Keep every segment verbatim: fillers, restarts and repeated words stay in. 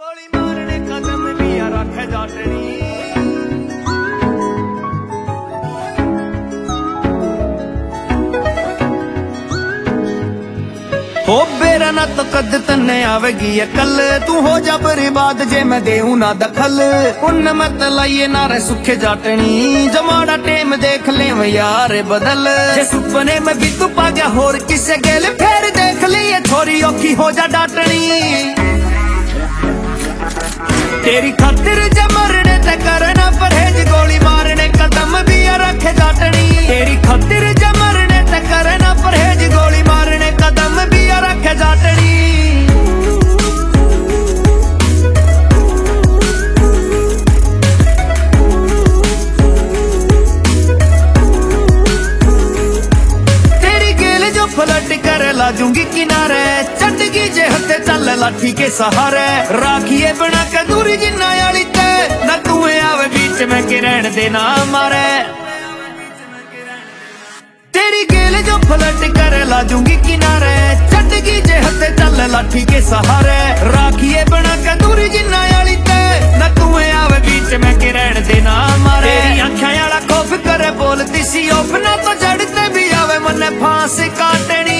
गोली मारने कदम भी रख जाटनी हो बेरा ना तो कद तन्ने आवेगी कल तू हो जा बर्बाद जे मैं देऊं ना दखल उन मत लाइए नारे सुखे जाटनी जमाड़ा टेम देख ले यार बदल जे सुपने में भी तू पा गया होर किसे गेल फिर देख लिए छोरी औखी हो जा डाटनी तेरी खातिर जमरने ते करना परहेज गोली मारने कदम भी रखे जाटनी तेरी खातिर जमरने ते करना परहेज गोली मारने कदम भी रखे जाटनी तेरी गेल जो फ्लड कर लाजूंगी किनारे चटगी जे हथे चल लाठी के सहारे राखिए बना के दूरी जिन्ना याली ते न तू आवे बीच में के रहन देना मारे तेरी गेल जो फ्लड कर लाजूंगी किनारे चटगी जे हथे चल लाठी के सहारे राखिए बना के दूरी जिन्ना याली ते न तू आवे बीच में के रहन देना मारे तेरी आंखें वाला खौफ करे बोलती सी अपना तो जड़ते भी आवे मने फांसी काटनी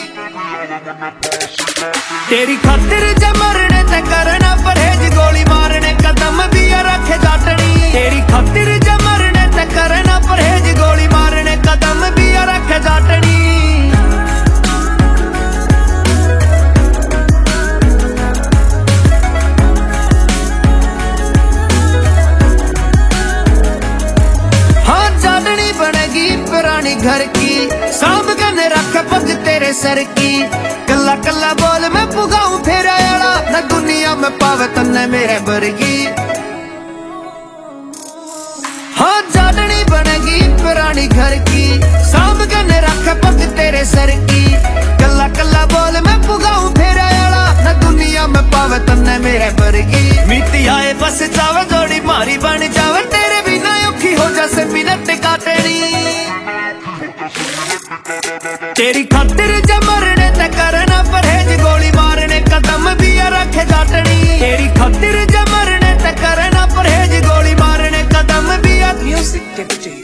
तेरी खातिर जमरने ते करना परहेज गोली मारने कदम भी रखे जाटनी तेरी खातिर जमरने ते करना परहेज गोली मारने कदम भी रखे जाटनी हाँ जाटनी बनेगी पुरानी घर की सांभ कने रख पग तेरे सर की कल्ला कल्ला बोल मैं पुगाऊं फिर आया न दुनिया में पावे तन्ने मेरे बरगी हाँ जाटनी बनेगी पुरानी घर की सांभ कने रख पग तेरे सर की कल्ला कल्ला बोल मैं पुगाऊं फिर आया न दुनिया में पावे तन्ने मेरे बरगी मिट्टी आए बस जावे जोड़ी मारी बन जावे तेरे बिना औखी हो जैसे मिनट काटनी तेरी खातिर जमरने ते करना परहेज गोली मारने कदम भी रखे जाटनी तेरी खातिर जमरने ते करना परहेज गोली मारने कदम भी म्यूजिक